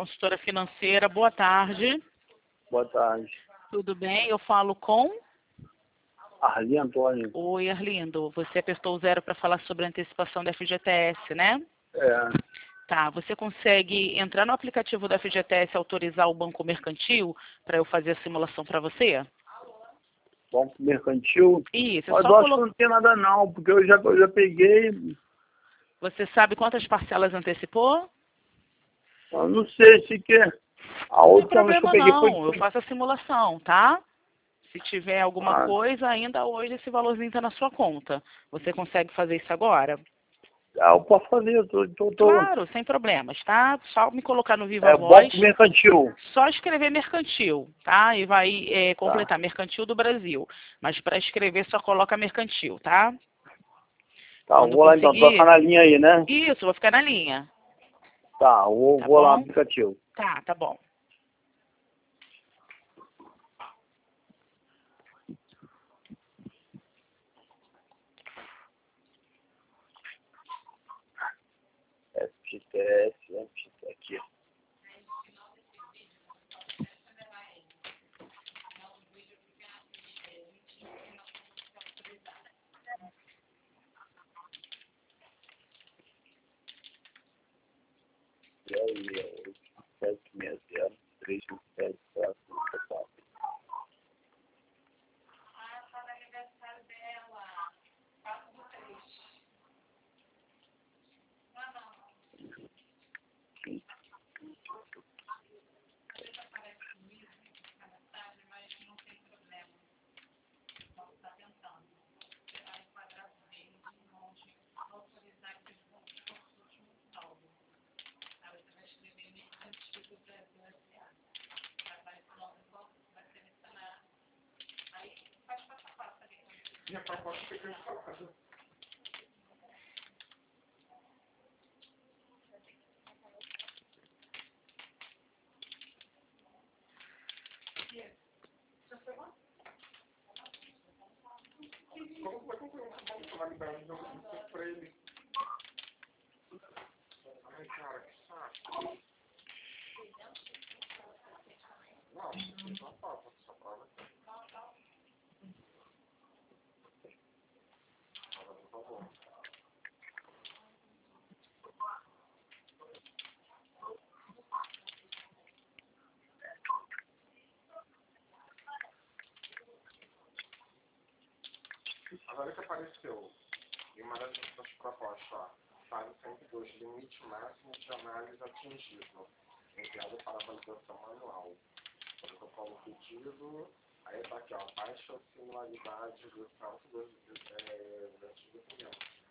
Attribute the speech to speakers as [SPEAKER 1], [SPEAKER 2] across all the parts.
[SPEAKER 1] consultora financeira. Boa tarde.
[SPEAKER 2] Boa tarde.
[SPEAKER 1] Tudo bem? Eu falo com...
[SPEAKER 2] Arli Antônio.
[SPEAKER 1] Oi, Arlindo. Você apertou o 0 para falar sobre a antecipação da FGTS, né?
[SPEAKER 2] É.
[SPEAKER 1] Tá. Você consegue entrar no aplicativo da FGTS e autorizar o Banco Mercantil para eu fazer a simulação para você?
[SPEAKER 2] Banco Mercantil?
[SPEAKER 1] Isso.
[SPEAKER 2] Mas eu acho que não tem nada não, porque eu já peguei...
[SPEAKER 1] Você sabe quantas parcelas antecipou?
[SPEAKER 2] Eu não sei se que... A outra vez que eu peguei
[SPEAKER 1] não,
[SPEAKER 2] foi...
[SPEAKER 1] eu faço a simulação, tá? Se tiver alguma coisa, ainda hoje esse valorzinho está na sua conta. Você consegue fazer isso agora?
[SPEAKER 2] Eu posso fazer, eu tô...
[SPEAKER 1] Claro, sem problemas, tá? Só me colocar no Viva Voz.
[SPEAKER 2] Banco Mercantil.
[SPEAKER 1] Só escrever Mercantil, tá? E vai completar Mercantil do Brasil. Mas para escrever só coloca Mercantil, tá?
[SPEAKER 2] Tá, eu vou lá então, vou ficar na linha aí, né?
[SPEAKER 1] Isso, vou ficar na linha.
[SPEAKER 2] Tá, eu vou lá no aplicativo.
[SPEAKER 1] Tá bom.
[SPEAKER 2] FGTS, aqui. Zero 760 317 4.
[SPEAKER 3] E a proposta que eu estou fazendo. Como você vai liberar de novo para ele? Ai, cara, que saco. Não, só prova, só prova. Por favor. Agora que apareceu em uma das propostas, ó, fase 102, limite máximo de análise atingido, enviado para validação manual. Protocolo pedido, aí tá aqui, ó, baixa similaridade do salto dos documentos.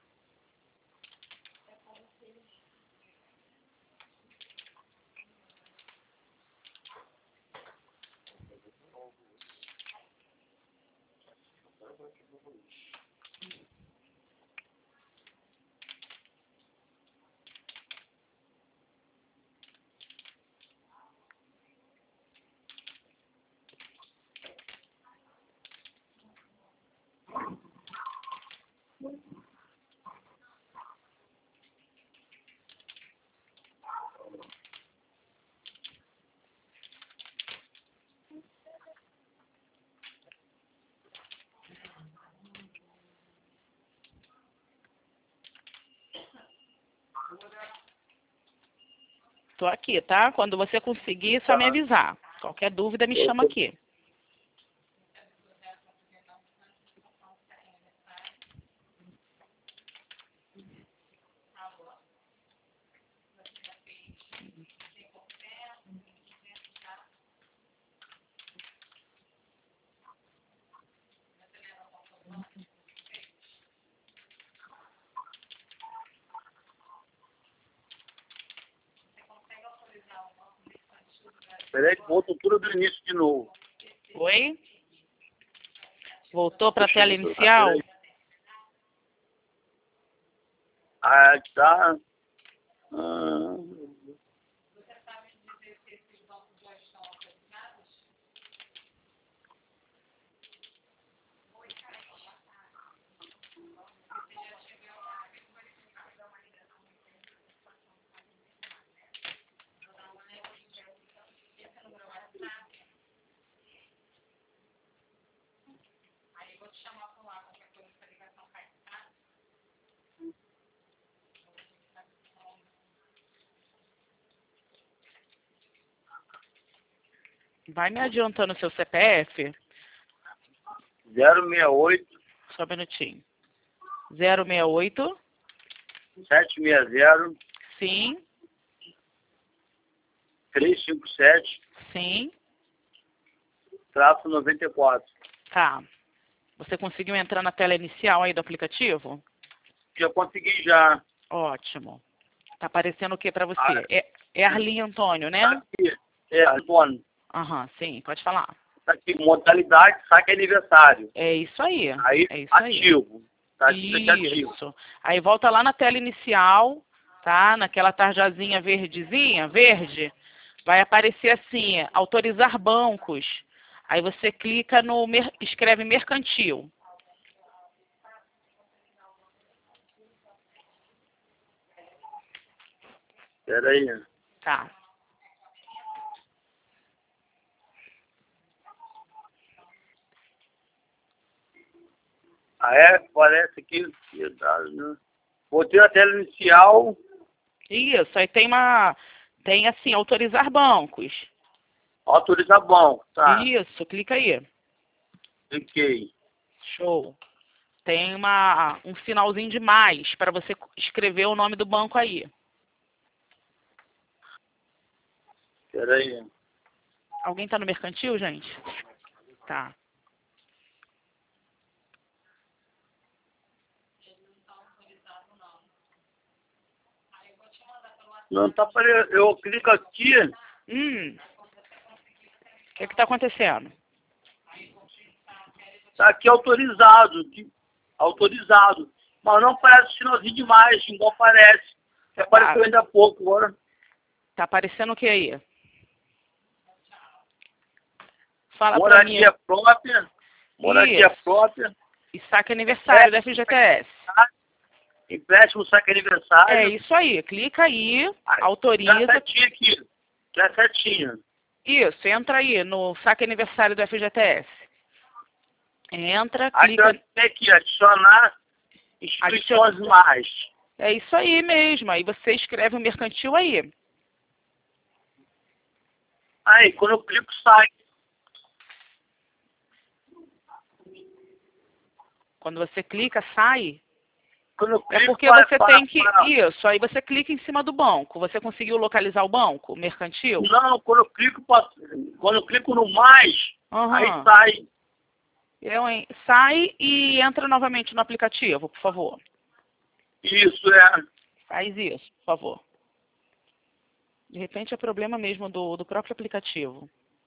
[SPEAKER 1] Tô aqui, tá? Quando você conseguir, só me avisar. Qualquer dúvida, me chama aqui.
[SPEAKER 2] Peraí, voltou tudo do início de novo.
[SPEAKER 1] Oi? Voltou para a tela inicial?
[SPEAKER 2] Ah, tá.
[SPEAKER 1] Vai me adiantando o seu CPF.
[SPEAKER 2] 068
[SPEAKER 1] Só um minutinho. 068.
[SPEAKER 2] 760
[SPEAKER 1] Sim.
[SPEAKER 2] 357
[SPEAKER 1] Sim.
[SPEAKER 2] traço 94.
[SPEAKER 1] Tá. Você conseguiu entrar na tela inicial aí do aplicativo?
[SPEAKER 2] Já consegui já.
[SPEAKER 1] Ótimo. Tá aparecendo o que para você?
[SPEAKER 2] Ah.
[SPEAKER 1] É Arlinho Antônio, né?
[SPEAKER 2] Tá aqui. Antônio.
[SPEAKER 1] Aham, sim, pode falar.
[SPEAKER 2] Tá aqui, modalidade, saque aniversário.
[SPEAKER 1] É isso aí.
[SPEAKER 2] Aí,
[SPEAKER 1] É isso aí.
[SPEAKER 2] ativo. Tá aqui ativo.
[SPEAKER 1] Isso. Aí volta lá na tela inicial, tá? Naquela tarjazinha verdezinha, verde. Vai aparecer assim, autorizar bancos. Aí você clica no, escreve mercantil.
[SPEAKER 2] Espera aí.
[SPEAKER 1] Tá.
[SPEAKER 2] Ah, é? Parece aqui. Botei a tela inicial.
[SPEAKER 1] Isso, aí tem assim, autorizar bancos.
[SPEAKER 2] Autorizar banco. Tá.
[SPEAKER 1] Isso, clica aí.
[SPEAKER 2] Cliquei.
[SPEAKER 1] Show. Tem um sinalzinho de mais para você escrever o nome do banco aí.
[SPEAKER 2] Espera aí.
[SPEAKER 1] Alguém tá no mercantil, gente? Tá.
[SPEAKER 2] Não tá aparecendo. Eu clico aqui.
[SPEAKER 1] O que tá acontecendo?
[SPEAKER 2] Tá aqui autorizado. Autorizado. Mas não aparece sinalzinho de mais, igual aparece. Apareceu ainda há pouco agora.
[SPEAKER 1] Tá aparecendo o que aí? Fala pra mim.
[SPEAKER 2] Moradia própria. Moradia própria.
[SPEAKER 1] E saque aniversário da FGTS.
[SPEAKER 2] Empréstimo, saque aniversário.
[SPEAKER 1] É isso aí. Clica aí, autoriza.
[SPEAKER 2] Já setinha aqui. Já setinha.
[SPEAKER 1] Isso, entra aí no saque aniversário do FGTS. Entra,
[SPEAKER 2] Aí
[SPEAKER 1] clica.
[SPEAKER 2] tem aqui, adicionar instituições mais.
[SPEAKER 1] É isso aí mesmo. Aí você escreve o mercantil aí.
[SPEAKER 2] Aí, quando eu clico, sai.
[SPEAKER 1] Quando você clica, sai.
[SPEAKER 2] Quando eu clico,
[SPEAKER 1] É porque você tem que... Isso, aí você clica em cima do banco. Você conseguiu localizar o banco, o mercantil?
[SPEAKER 2] Não, quando eu clico no mais, aí sai.
[SPEAKER 1] Sai e entra novamente no aplicativo, por favor.
[SPEAKER 2] Isso, é.
[SPEAKER 1] Faz isso, por favor. De repente é problema mesmo do próprio aplicativo.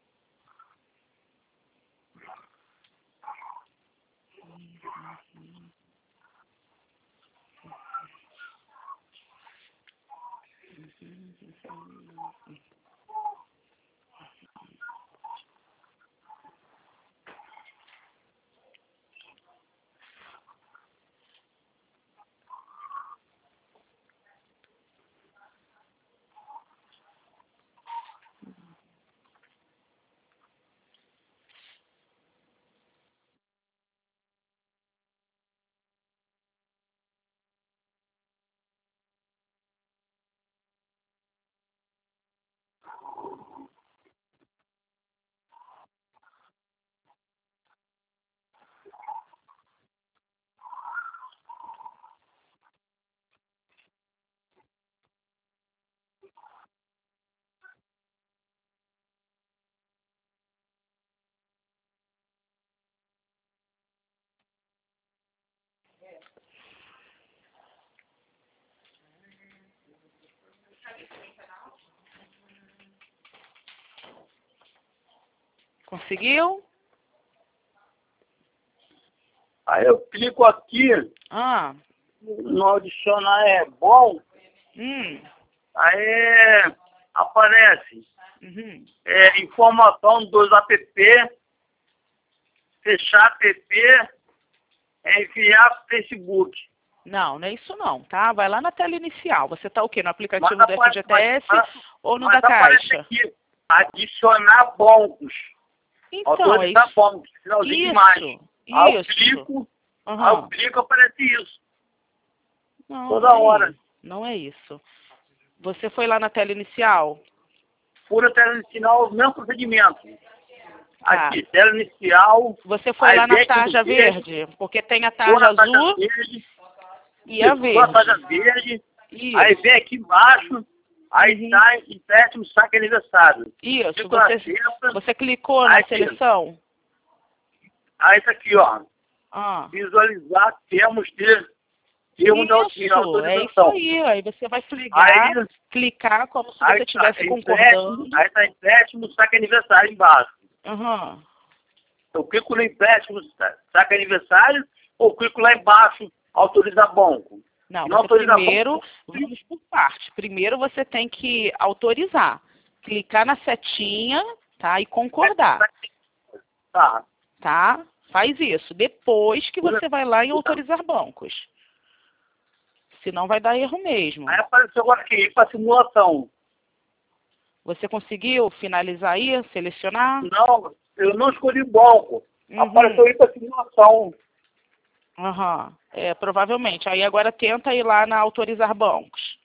[SPEAKER 1] Conseguiu?
[SPEAKER 2] Aí eu clico aqui, no adicionar é bom, aí aparece informação dos app, fechar app, enviar pro Facebook.
[SPEAKER 1] Não, não é isso não, tá? Vai lá na tela inicial. Você tá o quê? No aplicativo do FGTS ou no da Caixa?
[SPEAKER 2] Aqui, adicionar bancos.
[SPEAKER 1] Então,
[SPEAKER 2] autorizar bancos, finalzinho de mais. Aí eu clico, aparece isso.
[SPEAKER 1] Não,
[SPEAKER 2] toda hora.
[SPEAKER 1] Não é isso. Você foi lá na tela inicial?
[SPEAKER 2] Folha tela inicial, o mesmo procedimento.
[SPEAKER 1] Tá.
[SPEAKER 2] Aqui, tela inicial.
[SPEAKER 1] Você foi
[SPEAKER 2] aí
[SPEAKER 1] lá na
[SPEAKER 2] vem aqui no
[SPEAKER 1] tarja verde? Porque tem a
[SPEAKER 2] vou
[SPEAKER 1] tarja
[SPEAKER 2] na tarja
[SPEAKER 1] azul
[SPEAKER 2] verde,
[SPEAKER 1] e a
[SPEAKER 2] vou na tarja
[SPEAKER 1] verde.
[SPEAKER 2] verde,
[SPEAKER 1] Isso.
[SPEAKER 2] aí vem aqui embaixo, aí
[SPEAKER 1] Uhum.
[SPEAKER 2] sai empréstimo saque aniversário.
[SPEAKER 1] Isso.
[SPEAKER 2] Clico na
[SPEAKER 1] Você,
[SPEAKER 2] sexta,
[SPEAKER 1] você clicou na
[SPEAKER 2] aí
[SPEAKER 1] seleção?
[SPEAKER 2] aí tá aqui, ó.
[SPEAKER 1] Ah.
[SPEAKER 2] Visualizar termos de termo da
[SPEAKER 1] Isso, é isso
[SPEAKER 2] autorização.
[SPEAKER 1] aí. Aí você vai ligar,
[SPEAKER 2] Aí,
[SPEAKER 1] clicar como se
[SPEAKER 2] aí
[SPEAKER 1] você
[SPEAKER 2] tá,
[SPEAKER 1] estivesse concordando.
[SPEAKER 2] aí tá empréstimo saque aniversário embaixo.
[SPEAKER 1] Aham.
[SPEAKER 2] Eu clico no empréstimo saque aniversário ou clico lá embaixo, autorizar banco.
[SPEAKER 1] Não,
[SPEAKER 2] Não
[SPEAKER 1] você
[SPEAKER 2] autorizar
[SPEAKER 1] primeiro,
[SPEAKER 2] banco.
[SPEAKER 1] vamos por parte. Primeiro você tem que autorizar. Clicar na setinha, tá? E concordar,
[SPEAKER 2] Tá.
[SPEAKER 1] tá? Faz isso. Depois que você vai lá em autorizar bancos. Senão vai dar erro mesmo.
[SPEAKER 2] Aí apareceu agora aqui para simulação.
[SPEAKER 1] Você conseguiu finalizar aí, selecionar?
[SPEAKER 2] Não, eu não escolhi banco.
[SPEAKER 1] Uhum.
[SPEAKER 2] Apareceu aí para simulação.
[SPEAKER 1] Aham. É, provavelmente. Aí agora tenta ir lá na autorizar bancos.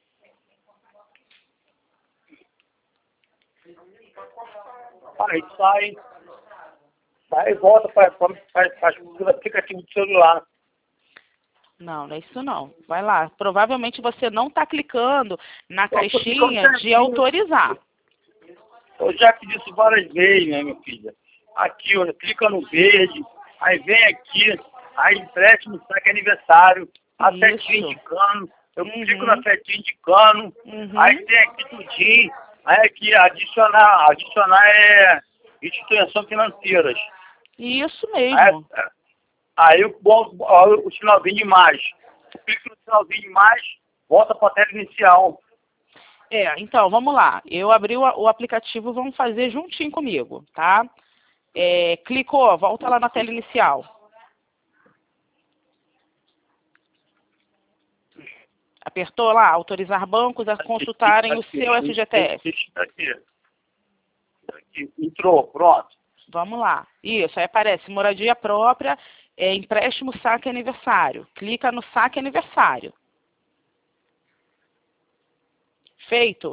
[SPEAKER 2] Aí sai e volta para o aplicativo do celular.
[SPEAKER 1] Não, não é isso não. Vai lá. Provavelmente você não está clicando na
[SPEAKER 2] Eu tô
[SPEAKER 1] caixinha
[SPEAKER 2] clicando
[SPEAKER 1] de
[SPEAKER 2] certinho.
[SPEAKER 1] autorizar.
[SPEAKER 2] Eu já fiz isso várias vezes, né, minha filha? Aqui, ó, clica no verde, aí vem aqui, aí empréstimo, saque aniversário, a
[SPEAKER 1] Isso.
[SPEAKER 2] setinha de cano, eu
[SPEAKER 1] Uhum.
[SPEAKER 2] clico na setinha de cano,
[SPEAKER 1] Uhum.
[SPEAKER 2] aí tem aqui tudinho, aí aqui adicionar instituições financeiras.
[SPEAKER 1] Isso
[SPEAKER 2] Aí,
[SPEAKER 1] mesmo.
[SPEAKER 2] aí o sinalzinho de mais. Eu clico no sinalzinho de mais, volta para a tela inicial.
[SPEAKER 1] É, então, vamos lá. Eu abri o aplicativo, vamos fazer juntinho comigo, tá? É, clicou, volta lá na tela inicial. Apertou lá, autorizar bancos a consultarem o seu FGTS.
[SPEAKER 2] Aqui, entrou, pronto.
[SPEAKER 1] Vamos lá. Isso, aí aparece moradia própria, empréstimo saque aniversário. Clica no saque aniversário. Feito.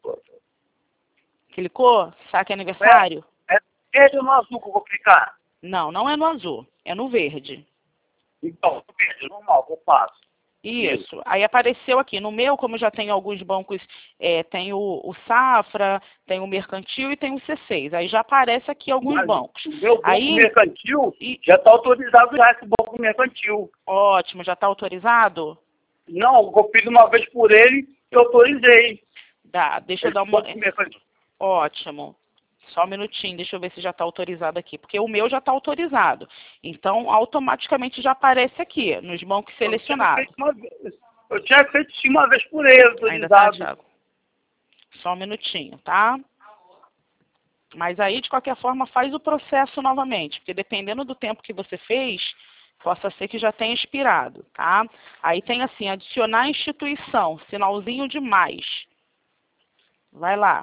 [SPEAKER 1] Clicou? Saque aniversário?
[SPEAKER 2] É verde ou no azul que eu vou clicar?
[SPEAKER 1] Não, não é no azul, é no verde.
[SPEAKER 2] Então, verde, normal, que eu faço.
[SPEAKER 1] Isso. Aí apareceu aqui. No meu, como já tem alguns bancos, tem o Safra, tem o Mercantil e tem o C6. Aí já aparece aqui alguns
[SPEAKER 2] Mas
[SPEAKER 1] bancos.
[SPEAKER 2] o meu banco
[SPEAKER 1] Aí,
[SPEAKER 2] mercantil já está autorizado já esse banco mercantil.
[SPEAKER 1] ótimo, já está autorizado?
[SPEAKER 2] Não, eu fiz uma vez por ele e autorizei.
[SPEAKER 1] Dá, deixa eu
[SPEAKER 2] Esse
[SPEAKER 1] dar uma...
[SPEAKER 2] banco mercantil.
[SPEAKER 1] Ótimo. Só um minutinho, deixa eu ver se já está autorizado aqui. Porque o meu já está autorizado. Então, automaticamente já aparece aqui, nos bancos selecionados.
[SPEAKER 2] Eu tinha feito isso uma vez por ele,
[SPEAKER 1] Ainda tá,
[SPEAKER 2] autorizado.
[SPEAKER 1] Thiago? Só um minutinho, tá? Mas aí, de qualquer forma, faz o processo novamente. Porque dependendo do tempo que você fez, possa ser que já tenha expirado, tá? Aí tem assim, adicionar instituição, sinalzinho de mais. Vai lá.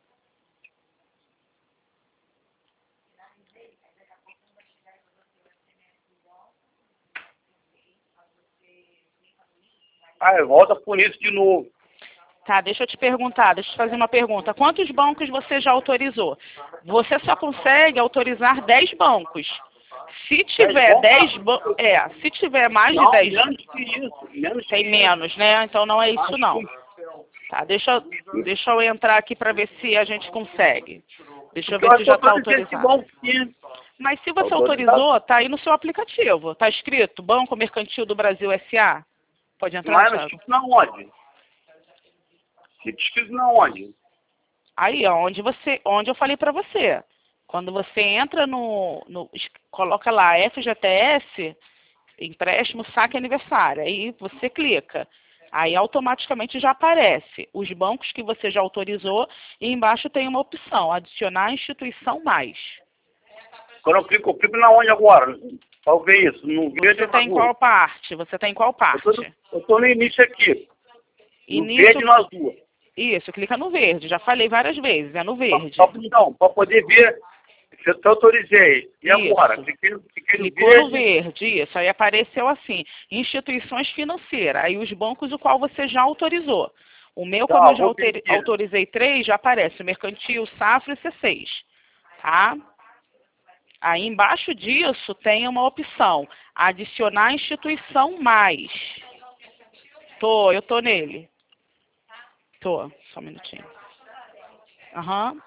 [SPEAKER 2] Aí volta por isso de novo.
[SPEAKER 1] Tá, deixa eu te perguntar, deixa eu te fazer uma pergunta. Quantos bancos você já autorizou? Você só consegue autorizar 10 bancos. Se tiver 10 bancos, se tiver mais de 10
[SPEAKER 2] menos que isso.
[SPEAKER 1] tem menos, né? Então não é isso não. Tá, deixa eu entrar aqui para ver se a gente consegue. Deixa eu ver se já está autorizado. Mas se você autorizou, tá aí no seu aplicativo. Tá escrito Banco Mercantil do Brasil S.A.? Pode entrar,
[SPEAKER 2] Mas
[SPEAKER 1] Thiago?
[SPEAKER 2] na onde? Escrito na onde?
[SPEAKER 1] Aí, ó, onde eu falei para você. Quando você entra coloca lá FGTS, empréstimo, saque aniversário. Aí você clica. Aí automaticamente já aparece os bancos que você já autorizou e embaixo tem uma opção, adicionar instituição mais.
[SPEAKER 2] Quando eu clico na onde agora? Para ver isso. No verde
[SPEAKER 1] Você tem qual parte? Você tem qual parte?
[SPEAKER 2] Eu estou no início aqui. No
[SPEAKER 1] Início,
[SPEAKER 2] verde e no azul.
[SPEAKER 1] Isso, clica no verde. Já falei várias vezes, é no verde.
[SPEAKER 2] Não, para poder ver se eu autorizei. E
[SPEAKER 1] Isso.
[SPEAKER 2] agora? Cliquei no
[SPEAKER 1] Clicou
[SPEAKER 2] verde.
[SPEAKER 1] no verde, isso. Aí apareceu assim, instituições financeiras. Aí os bancos o qual você já autorizou. O meu,
[SPEAKER 2] Tá,
[SPEAKER 1] como eu já
[SPEAKER 2] vou pedir.
[SPEAKER 1] autorizei 3, já aparece o mercantil, Safra e C6, tá? Aí embaixo disso tem uma opção, adicionar instituição mais. Eu tô nele. Só um minutinho. Aham.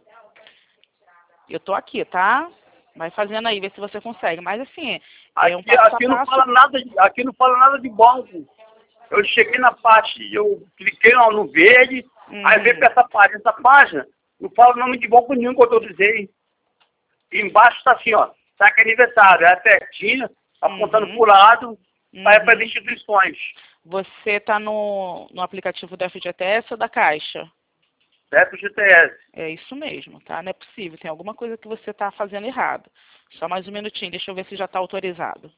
[SPEAKER 1] Eu tô aqui, tá? Vai fazendo aí, vê se você consegue. Mas assim, é um passo a
[SPEAKER 2] Aqui não
[SPEAKER 1] passo.
[SPEAKER 2] fala nada, aqui não fala nada de banco. Eu cheguei na parte, eu cliquei no verde, aí veio pra essa página, não fala o nome de banco nenhum que eu autorizei. E embaixo tá assim, ó, saque aniversário, é pertinho, apontando pro lado, vai para as instituições.
[SPEAKER 1] Você tá no aplicativo da FGTS ou da Caixa?
[SPEAKER 2] Certo, GTS.
[SPEAKER 1] É isso mesmo, tá? Não é possível, tem alguma coisa que você tá fazendo errado. Só mais um minutinho, deixa eu ver se já tá autorizado.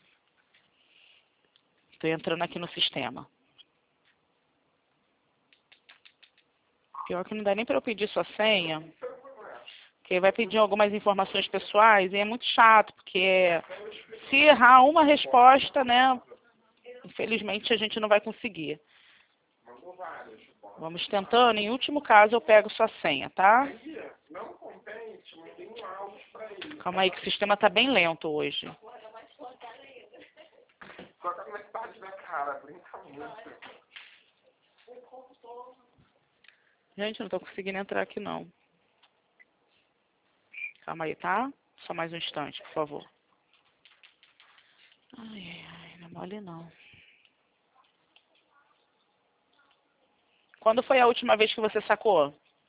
[SPEAKER 1] Tô entrando aqui no sistema. Pior que não dá nem para eu pedir sua senha, porque vai pedir algumas informações pessoais e é muito chato, porque se errar uma resposta, né, infelizmente a gente não vai conseguir. Vamos tentando, em último caso eu pego sua senha, tá? Calma aí que o sistema tá bem lento hoje. Gente, eu não tô conseguindo entrar aqui não. Calma aí, tá? Só mais um instante, por favor. Ai, não é mole não. Quando foi a última vez que você sacou?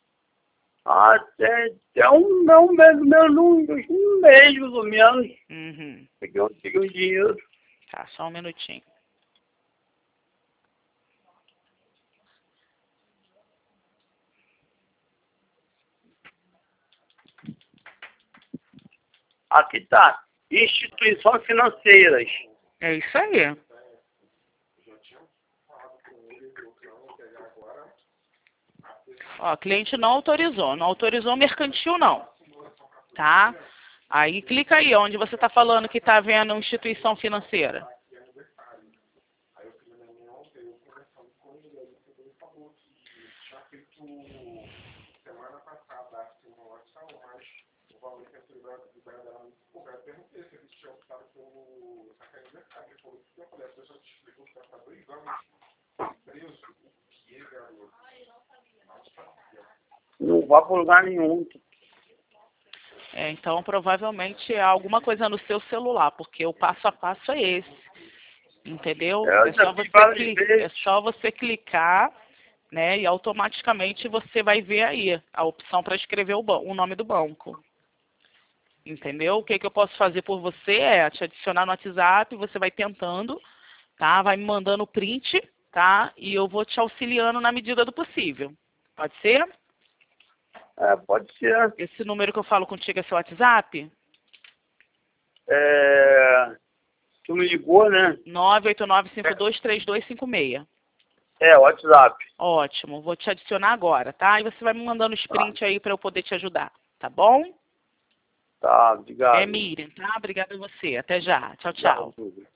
[SPEAKER 2] É um mês, um mês, mais ou menos. Peguei um dinheiro.
[SPEAKER 1] Tá, só um minutinho.
[SPEAKER 2] Aqui tá, instituições financeiras.
[SPEAKER 1] É isso aí. Ó, cliente não autorizou mercantil não, tá? Aí clica aí, onde você tá falando que tá vendo instituição financeira.
[SPEAKER 2] Não vai para lugar nenhum.
[SPEAKER 1] Então provavelmente é alguma coisa no seu celular, porque o passo a passo é esse. Entendeu? É só você clicar, né? E automaticamente você vai ver aí a opção para escrever o nome do banco. Entendeu? O que eu posso fazer por você é te adicionar no WhatsApp, você vai tentando, tá? Vai me mandando o print, tá? E eu vou te auxiliando na medida do possível. Pode ser?
[SPEAKER 2] Pode ser.
[SPEAKER 1] Esse número que eu falo contigo é seu WhatsApp?
[SPEAKER 2] Tu me ligou, né?
[SPEAKER 1] 989523256.
[SPEAKER 2] WhatsApp.
[SPEAKER 1] Ótimo, vou te adicionar agora, tá? E você vai me mandando os print aí para eu poder te ajudar, tá bom?
[SPEAKER 2] Tá, obrigado.
[SPEAKER 1] É Miriam, tá? Obrigada a você. Até já. Tchau, tchau.